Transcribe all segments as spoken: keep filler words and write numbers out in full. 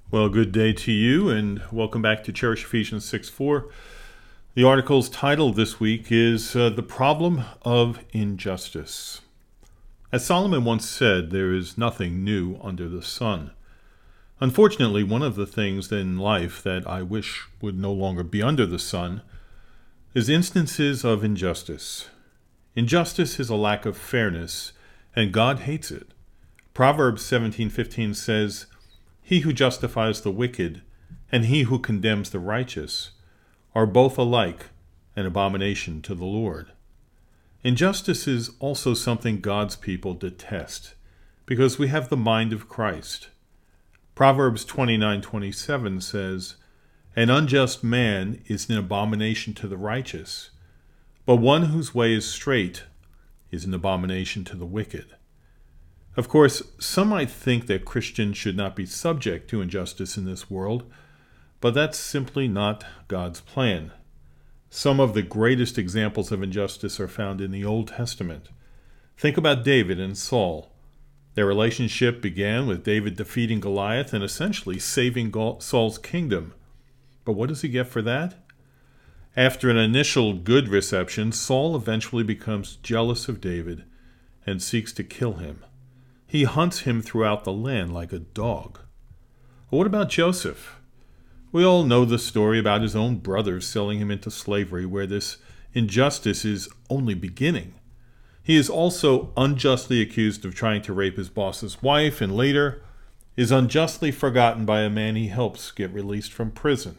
Well, good day to you, and welcome back to Cherish Ephesians six four. The article's title this week is uh, The Problem of Injustice. As Solomon once said, there is nothing new under the sun. Unfortunately, one of the things in life that I wish would no longer be under the sun is instances of injustice. Injustice is a lack of fairness, and God hates it. Proverbs seventeen fifteen says, "He who justifies the wicked and he who condemns the righteous are both alike an abomination to the Lord." Injustice is also something God's people detest because we have the mind of Christ. Proverbs twenty-nine twenty-seven says, "An unjust man is an abomination to the righteous, but one whose way is straight is an abomination to the wicked." Of course, some might think that Christians should not be subject to injustice in this world, but that's simply not God's plan. Some of the greatest examples of injustice are found in the Old Testament. Think about David and Saul. Their relationship began with David defeating Goliath and essentially saving Saul's kingdom. But what does he get for that? After an initial good reception, Saul eventually becomes jealous of David and seeks to kill him. He hunts him throughout the land like a dog. What about Joseph? We all know the story about his own brothers selling him into slavery, where this injustice is only beginning. He is also unjustly accused of trying to rape his boss's wife, and later is unjustly forgotten by a man he helps get released from prison.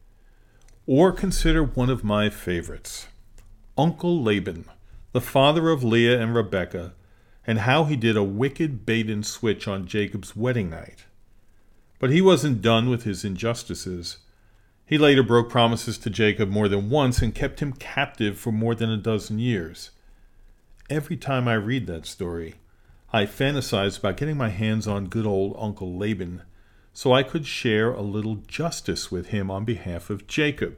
Or consider one of my favorites, Uncle Laban, the father of Leah and Rebekah, and how he did a wicked bait and switch on Jacob's wedding night. But he wasn't done with his injustices. He later broke promises to Jacob more than once and kept him captive for more than a dozen years. Every time I read that story, I fantasize about getting my hands on good old Uncle Laban so I could share a little justice with him on behalf of Jacob.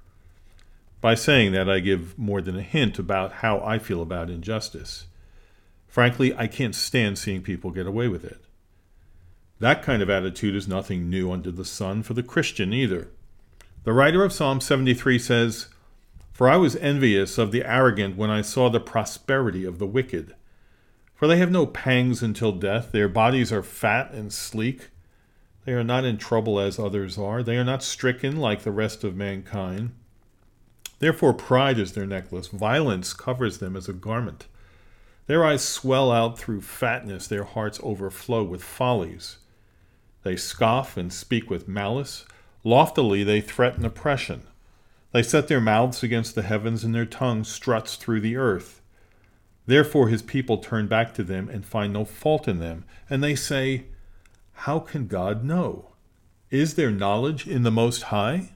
By saying that, I give more than a hint about how I feel about injustice. Frankly, I can't stand seeing people get away with it. That kind of attitude is nothing new under the sun for the Christian either. The writer of Psalm seventy-three says, "For I was envious of the arrogant when I saw the prosperity of the wicked. For they have no pangs until death. Their bodies are fat and sleek. They are not in trouble as others are. They are not stricken like the rest of mankind. Therefore pride is their necklace. Violence covers them as a garment. Their eyes swell out through fatness, their hearts overflow with follies. They scoff and speak with malice. Loftily they threaten oppression. They set their mouths against the heavens, and their tongue struts through the earth. Therefore his people turn back to them and find no fault in them. And they say, 'How can God know? Is there knowledge in the Most High?'"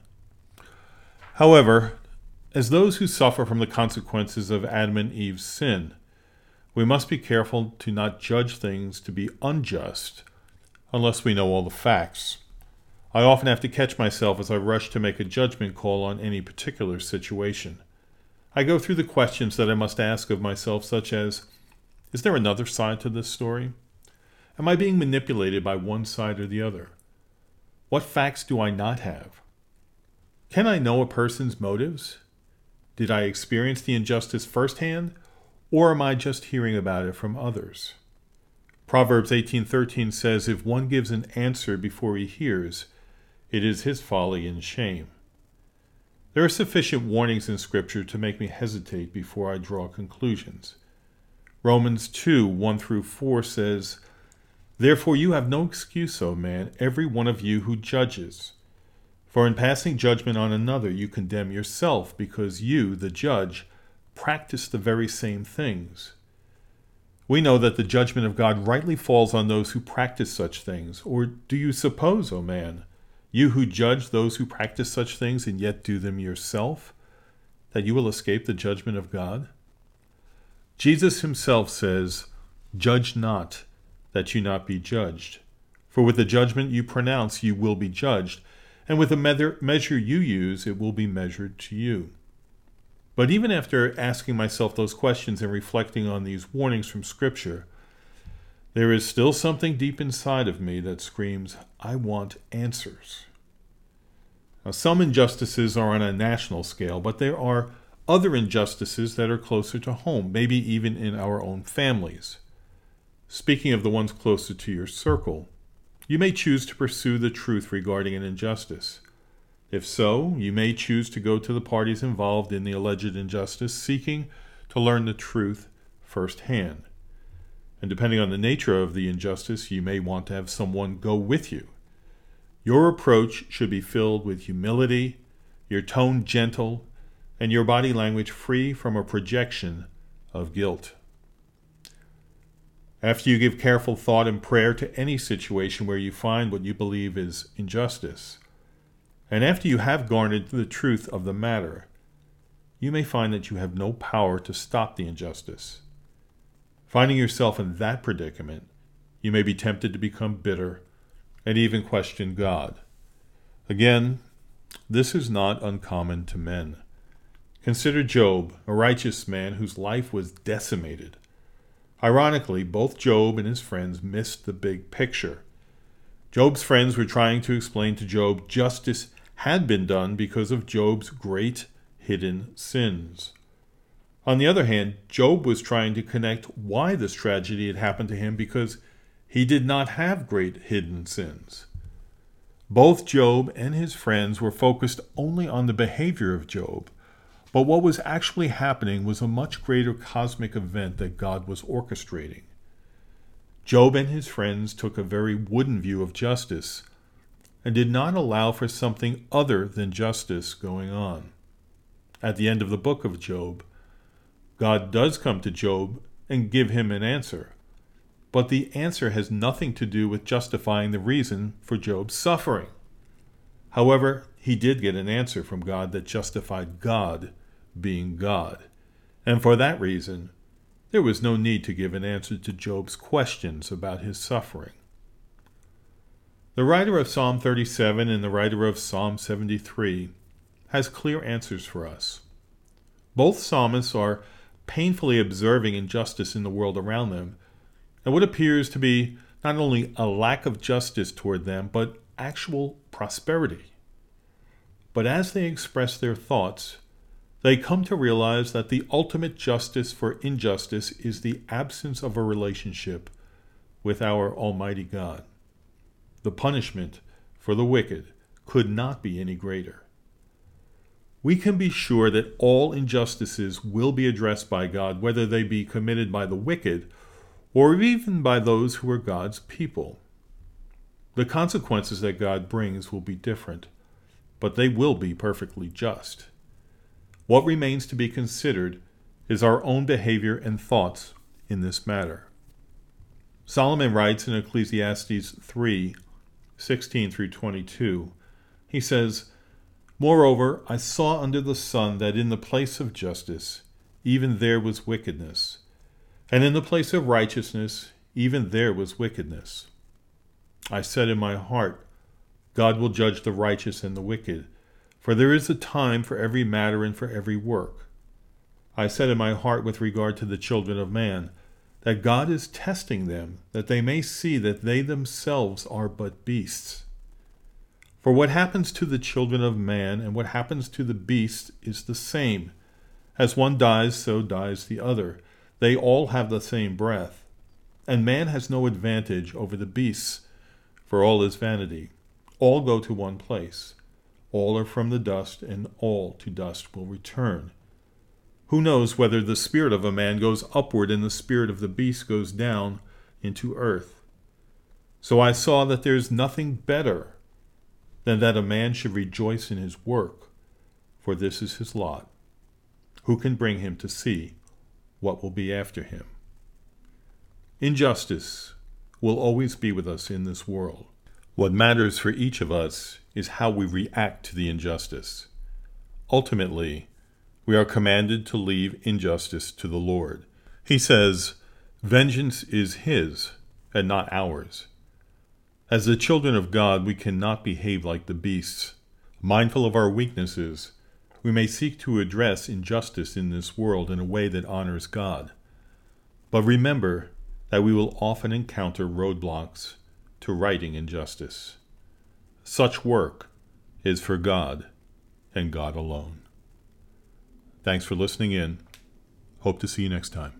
However, as those who suffer from the consequences of Adam and Eve's sin, we must be careful to not judge things to be unjust unless we know all the facts. I often have to catch myself as I rush to make a judgment call on any particular situation. I go through the questions that I must ask of myself, such as, is there another side to this story? Am I being manipulated by one side or the other? What facts do I not have? Can I know a person's motives? Did I experience the injustice firsthand? Or am I just hearing about it from others? Proverbs eighteen thirteen says, "If one gives an answer before he hears, it is his folly and shame." There are sufficient warnings in Scripture to make me hesitate before I draw conclusions. Romans two one through four says, "Therefore you have no excuse, O man, every one of you who judges. For in passing judgment on another you condemn yourself, because you, the judge, practice the very same things. We know that the judgment of God rightly falls on those who practice such things. Or do you suppose, O man, you who judge those who practice such things and yet do them yourself, that you will escape the judgment of God?" Jesus himself says, "Judge not, that you not be judged. For with the judgment you pronounce you will be judged, and with the measure you use it will be measured to you." But even after asking myself those questions and reflecting on these warnings from Scripture, there is still something deep inside of me that screams, I want answers. Now, some injustices are on a national scale, but there are other injustices that are closer to home, maybe even in our own families. Speaking of the ones closer to your circle, you may choose to pursue the truth regarding an injustice. If so, you may choose to go to the parties involved in the alleged injustice, seeking to learn the truth firsthand. And depending on the nature of the injustice, you may want to have someone go with you. Your approach should be filled with humility, your tone gentle, and your body language free from a projection of guilt. After you give careful thought and prayer to any situation where you find what you believe is injustice, and after you have garnered the truth of the matter, you may find that you have no power to stop the injustice. Finding yourself in that predicament, you may be tempted to become bitter and even question God. Again, this is not uncommon to men. Consider Job, a righteous man whose life was decimated. Ironically, both Job and his friends missed the big picture. Job's friends were trying to explain to Job justice had been done because of Job's great hidden sins. On the other hand, Job was trying to connect why this tragedy had happened to him because he did not have great hidden sins. Both Job and his friends were focused only on the behavior of Job, but what was actually happening was a much greater cosmic event that God was orchestrating. Job and his friends took a very wooden view of justice and did not allow for something other than justice going on. At the end of the book of Job, God does come to Job and give him an answer, but the answer has nothing to do with justifying the reason for Job's suffering. However, he did get an answer from God that justified God being God, and for that reason, there was no need to give an answer to Job's questions about his suffering. The writer of Psalm thirty-seven and the writer of Psalm seventy-three has clear answers for us. Both psalmists are painfully observing injustice in the world around them, and what appears to be not only a lack of justice toward them, but actual prosperity. But as they express their thoughts, they come to realize that the ultimate justice for injustice is the absence of a relationship with our Almighty God. The punishment for the wicked could not be any greater. We can be sure that all injustices will be addressed by God, whether they be committed by the wicked or even by those who are God's people. The consequences that God brings will be different, but they will be perfectly just. What remains to be considered is our own behavior and thoughts in this matter. Solomon writes in Ecclesiastes three, sixteen through twenty-two, he says, Moreover, I saw under the sun that in the place of justice, even there was wickedness, and in the place of righteousness, even there was wickedness. I said in my heart, God will judge the righteous and the wicked, for there is a time for every matter and for every work. I said in my heart with regard to the children of man, that God is testing them, that they may see that they themselves are but beasts. For what happens to the children of man and what happens to the beasts is the same. As one dies, so dies the other. They all have the same breath. And man has no advantage over the beasts, for all is vanity. All go to one place. All are from the dust, and all to dust will return. Who knows whether the spirit of a man goes upward and the spirit of the beast goes down into earth? So I saw that there is nothing better than that a man should rejoice in his work, for this is his lot. Who can bring him to see what will be after him? Injustice will always be with us in this world. What matters for each of us is how we react to the injustice. Ultimately, we are commanded to leave injustice to the Lord. He says, vengeance is his and not ours. As the children of God, we cannot behave like the beasts. Mindful of our weaknesses, we may seek to address injustice in this world in a way that honors God. But remember that we will often encounter roadblocks to righting injustice. Such work is for God and God alone. Thanks for listening in. Hope to see you next time.